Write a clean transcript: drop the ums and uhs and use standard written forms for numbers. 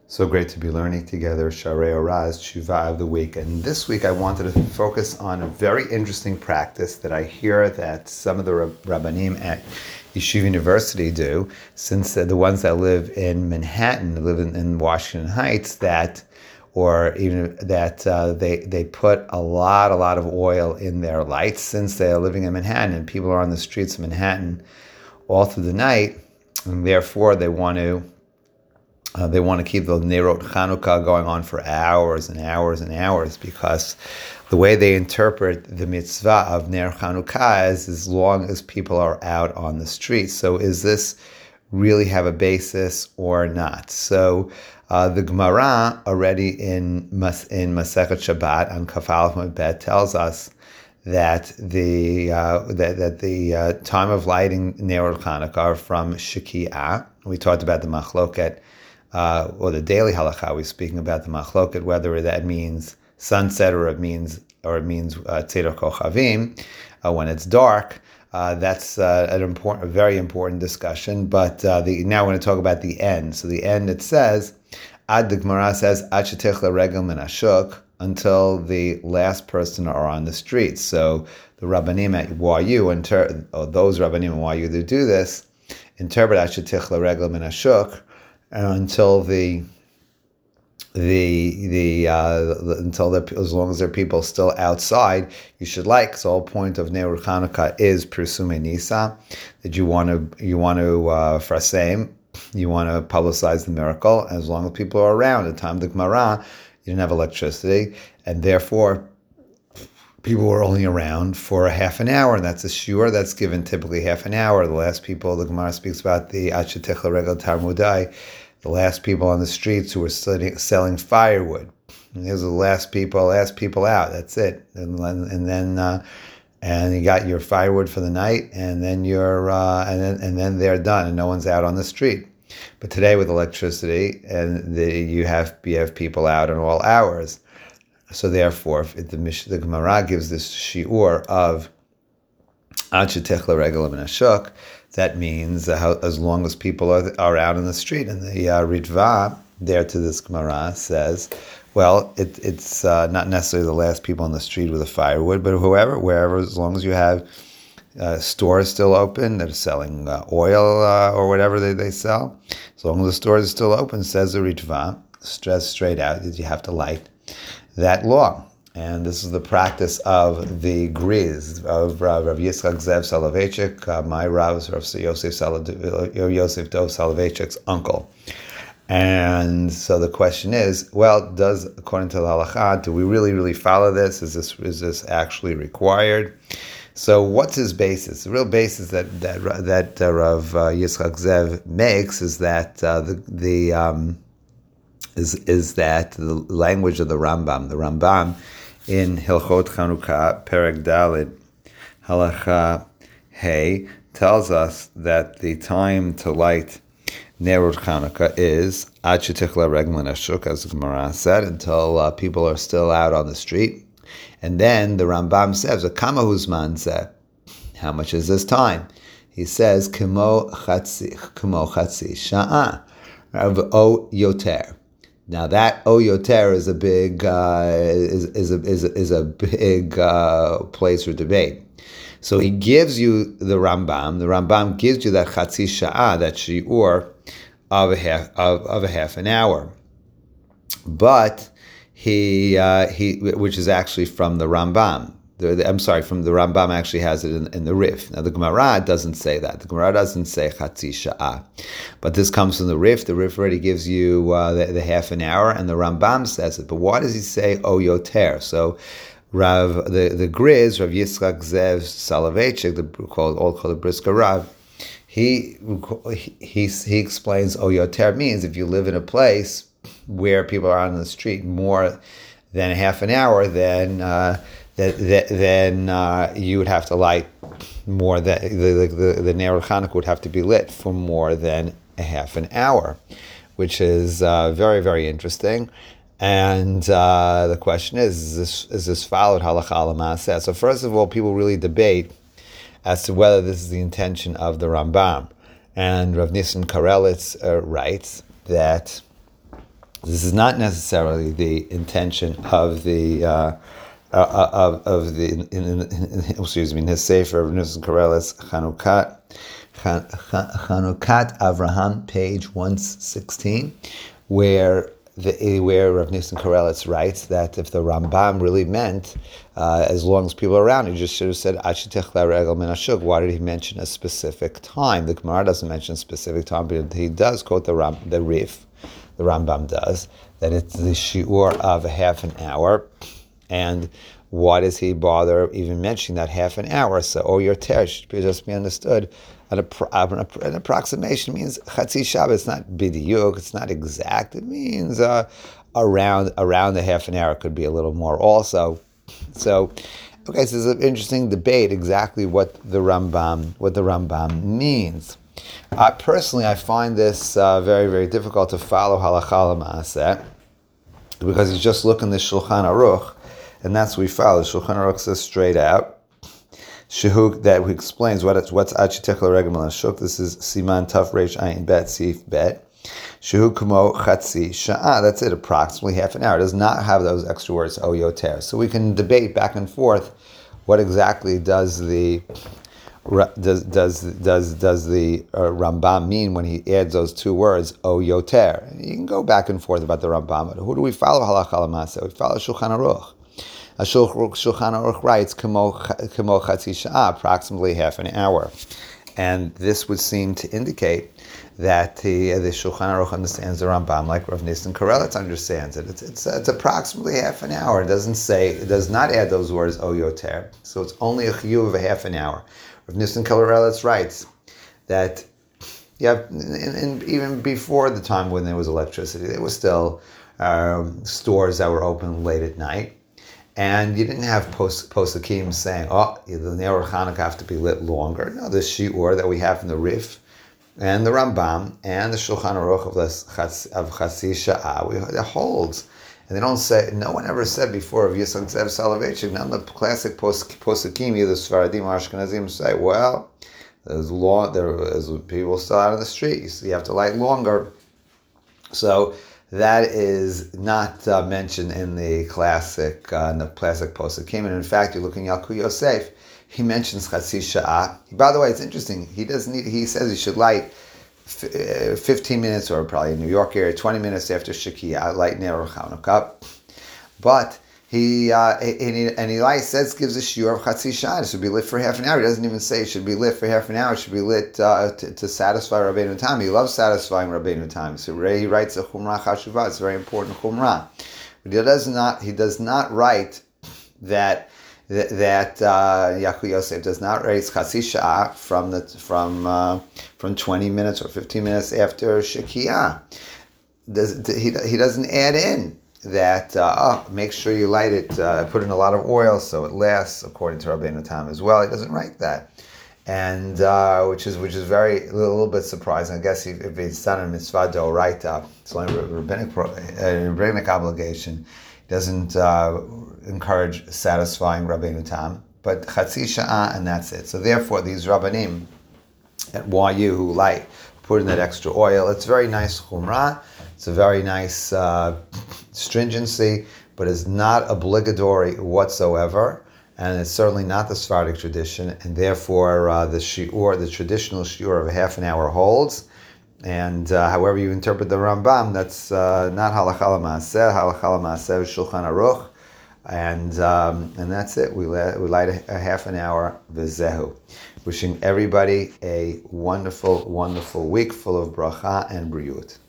So great to be learning together, Sharei Oraz, Tshuva of the week. And this week I wanted to focus on a very interesting practice that I hear that some of the Rabbanim at Yeshiva University do, since they're the ones that live in Manhattan, live in Washington Heights, they put a lot of oil in their lights since they are living in Manhattan and people are on the streets of Manhattan all through the night, and therefore they want to keep the Nerot Chanukah going on for hours and hours and hours, because the way they interpret the mitzvah of Ner Chanukah is as long as people are out on the streets. So is this really have a basis or not? So the Gemara already in Masechet Shabbat on Kaf Aleph Amud Bet tells us that the time of lighting Nerot Chanukah from Shekiah. We talked about the Machloket. Or the daily halakha, we're speaking about the machloket, whether that means sunset or it means tzedek kochavim, when it's dark. That's a very important discussion. But now we're going to talk about the end. So the end, it says, the Gemara says, ad shetich laregel min hashuk, until the last person are on the streets. So the Rabbanim at YU, those Rabbanim at YU that do this, interpret ad shetich laregel min hashuk, until as long as there are people still outside, you should light. Because the whole point of Nerut Chanukah is Pirsume Nisa, that you want to frasem, you want to publicize the miracle. As long as people are around. At the time of the Gemara, you didn't have electricity, and therefore people were only around for a half an hour, and that's a shiur that's given typically half an hour. The last people, the Gemara speaks about the Achetech Regel Tarmudai, the last people on the streets who were selling firewood. And those are the last people out. That's it. And then you got your firewood for the night, and then then they're done, and no one's out on the street. But today with electricity, and you have people out in all hours. So therefore, if the Gemara gives this shiur of Ad shetech laregel min hashuk, that means as long as people are out in the street. And the Ritva there to this Gemara says, well, it's not necessarily the last people on the street with the firewood, but wherever, as long as you have stores still open that are selling oil or whatever they sell, as long as the store is still open, says the Ritva, straight out, that you have to light that law. And this is the practice of the Griz, of Rav Yitzchak Zev Soloveitchik, my Rav Yosef Dov Soloveitchik's uncle. And so the question is, well, according to the halakha, do we really follow this? Is this actually required? So what's his basis? The real basis that Rav Yitzchak Zev makes is that is that the language of the Rambam. The Rambam in Hilchot Chanukah, Perek Daled, Halacha Hey, tells us that the time to light Nerut Chanukah is Ad shetich laregel min hashuk, as the Gemara said, until people are still out on the street. And then the Rambam says, Kama huzman zeh, how much is this time? He says, Kimo chatzi sha'a, o yoter. Now that O Yoter is a big place for debate. So he gives you the Rambam. The Rambam gives you that Chatzi Sha'ah, that shiur of a half an hour. But he which is actually from the Rambam. From the Rambam actually has it in the Rif. Now the Gemara doesn't say that. The Gemara doesn't say Chatzi Sha'ah. But this comes from the Rif. The Rif already gives you the half an hour, and the Rambam says it. But why does he say O Yoter? So the Griz, Rav Yitzchak Zev Soloveitchik, all called the Brisker Rav, he explains O Yoter means if you live in a place where people are out on the street more than a half an hour, then you would have to light more than the Nerut Chanukah would have to be lit for more than a half an hour, which is very, very interesting. And the question is this followed halacha l'maaseh? So first of all, people really debate as to whether this is the intention of the Rambam. And Rav Nissen Karelitz writes that This is not necessarily the intention of the excuse me, in his sefer Nissan Koreles Chanukat Avraham, page 116, where Rav Nissan Koreles writes that if the Rambam really meant as long as people are around, he just should have said Ashitech Regel Min Hashuk. Why did he mention a specific time? The Gemara doesn't mention a specific time, but he does quote the Rif. The Rambam does, that it's the shiur of a half an hour. And why does he bother even mentioning that half an hour? So, your ter should just be understood. An approximation means chatzi Shabbat. It's not bidiyuk, it's not exact. It means around the half an hour. It could be a little more also. So, okay, so there's an interesting debate exactly what the Rambam means. Personally, I find this very, very difficult to follow halacha l'maaseh, because he's just looking the Shulchan Aruch, and that's what we follow. The Shulchan Aruch says straight out, Shehuk, that explains what's Achitech L'Regel Min Hashuk. This is Siman Taf Reish Ayin Bet Sif Bet. Shehuk Kamo Chatzi Sha'ah. That's it, approximately half an hour. It does not have those extra words, O Yoter. So we can debate back and forth what exactly does the Rambam mean when he adds those two words, O Yoter. You can go back and forth about the Rambam, but who do we follow halacha l'maaseh? We follow Shulchan Aruch. Shulchan Aruch writes, Kamo chatzi sha'ah, approximately half an hour. And this would seem to indicate that the Shulchan Aruch understands the Rambam like Rav Nissan Koreles understands it. It's approximately half an hour. It does not add those words, O Yoter. So it's only a chiyuv of a half an hour. Rav Nissan Koreles writes that even before the time when there was electricity, there was still stores that were open late at night, and you didn't have posakim saying, the Ner Chanukah have to be lit longer. No, the shiur that we have in the Rif and the Rambam and the Shulchan Aruch of Chatzi Sha'ah, it holds. And they don't say, no one ever said before of Yitzchak Zev Soloveitchik, none of the classic posakim, either Sfaradim or Ashkenazim, say, well, there's people still out on the streets, so you have to light longer. So that is not mentioned in the classic posakim. And in fact, you're looking at Yalkut Yosef, he mentions Chatzi Sha'ah. By the way, it's interesting, he says he should light 15 minutes, or probably in New York area, 20 minutes after Shekiyah, light Ner Chanukah. But he says, gives a shiur of Chatzi Sha'ah. It should be lit for half an hour. He doesn't even say it should be lit for half an hour. It should be lit to satisfy Rabbeinu Tam. He loves satisfying Rabbeinu Tam. So he writes a Chumrah Chashuvah. It's a very important Chumrah. But he does not write that Yalkut Yosef does not raise Chatzi Sha'ah from 20 minutes or 15 minutes after Shekiyah. He doesn't add in that make sure you light it, put in a lot of oil so it lasts, according to Rabbeinu Tam as well. He doesn't write that, and which is a little bit surprising. I guess if it's done in mitzvah d'oraita, it's only a rabbinic obligation. He doesn't encourage satisfying Rabbeinu Tam, but Chatzi Sha'ah, and that's it. So therefore, these Rabbanim at YU who put in that extra oil, it's very nice chumrah, it's a very nice stringency, but it's not obligatory whatsoever, and it's certainly not the Sephardic tradition, and therefore the traditional shiur of a half an hour holds. And however you interpret the Rambam, that's not halacha l'maaseh. Halacha l'maaseh is Shulchan Aruch, and that's it. We light a half an hour v'zehu. Wishing everybody a wonderful, wonderful week full of bracha and briut.